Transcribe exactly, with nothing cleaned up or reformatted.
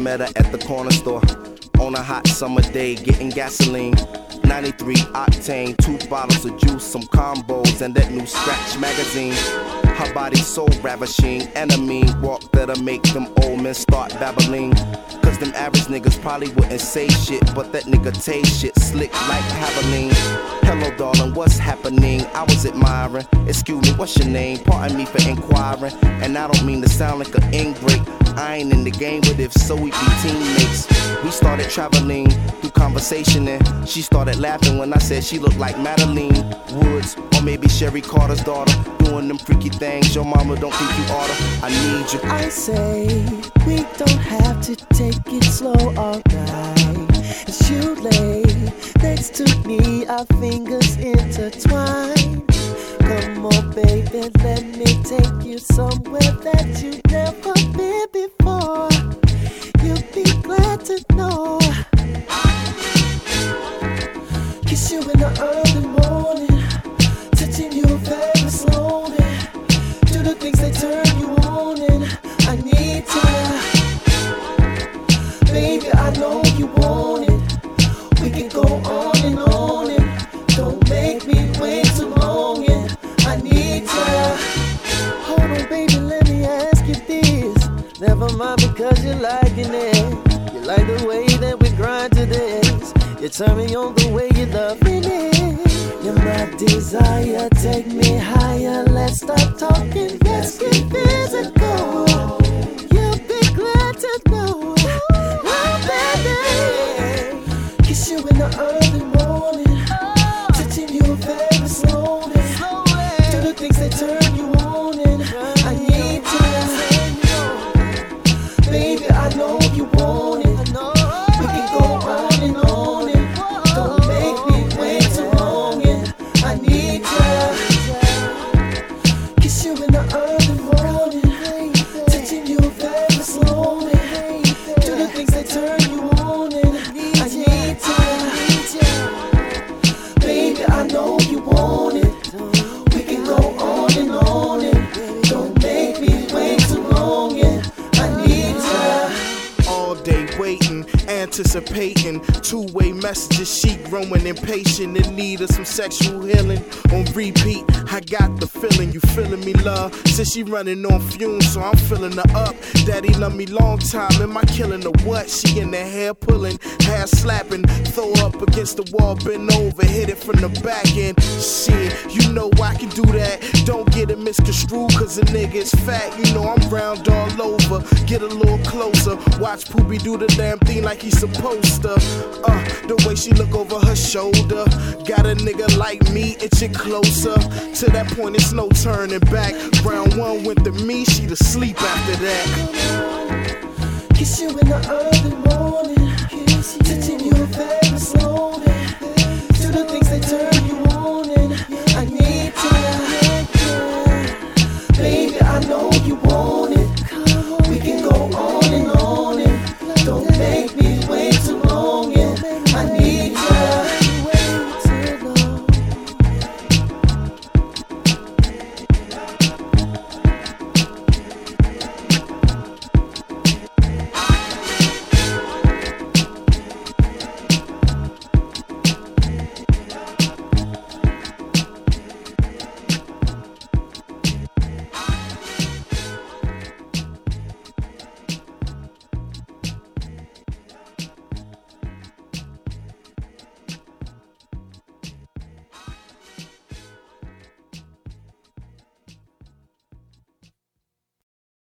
met her at the corner store on a hot summer day, getting gasoline. ninety-three octane, two bottles of juice, some combos, and that new Scratch magazine. Her body so ravishing, and a mean walk that'll make them old men start babbling. Cause them average niggas probably wouldn't say shit, but that nigga Tay shit slick like Havaline. Hello darling, what's happening? I was admiring. Excuse me, what's your name? Pardon me for inquiring. And I don't mean to sound like an ingrate. I ain't in the game, but if so, we be teammates. We started traveling through conversation, and she started laughing when I said she looked like Madeline Woods, or maybe Sherry Carter's daughter, doing them freaky things your mama don't think you oughta. I need you. I say we don't have to take it slow, alright. As you lay next to me, our fingers intertwine. Come on, baby, let me take you somewhere that you've never been before. You'll be glad to know. Kiss you in the early morning, touching you very slowly. Do the things that turn you on, and I need to. Baby, I know you want it. We can go on and on, and don't make me wait too long, and I need to. Hold on, baby, let me ask you this. Never mind because you're liking it. You like the way that we grind to this. You turn me on the way you're loving it. You're my desire, take me higher. Let's stop talking, let's get physical. You'll be glad to know. Oh, baby, kiss you in the early morning, touching you very slowly. Do the things that turn you on, and I need to. Baby, I know you want it. We can go on and on, and don't make me wait too long, and I need to. Kiss you in the early morning, touching you very slowly. Do the things that turn you on, and I need to. Baby, I know you want it. We can go on and on, and don't make me wait too long, and I need to. All day waiting, anticipating two-way messages, she growing impatient in need of some sexual healing. On repeat, I got the feeling, you feeling me, love? Since she running on fumes, so I'm filling her up. Daddy love me long time, am I killing her what? She in the hair pulling, hair slapping, throw her up against the wall, bend over, hit it from the back end. Shit, you know I can do that. Don't get it misconstrued, cause the nigga is fat. You know I'm round all over. Get a little closer, watch Poopy do the damn thing like he's supposed to. Uh, the way she look over her shoulder, got a nigga like me itching closer. To that point, it's no turning back. Round one went to me, she to sleep after that. Kiss you in the early morning, touching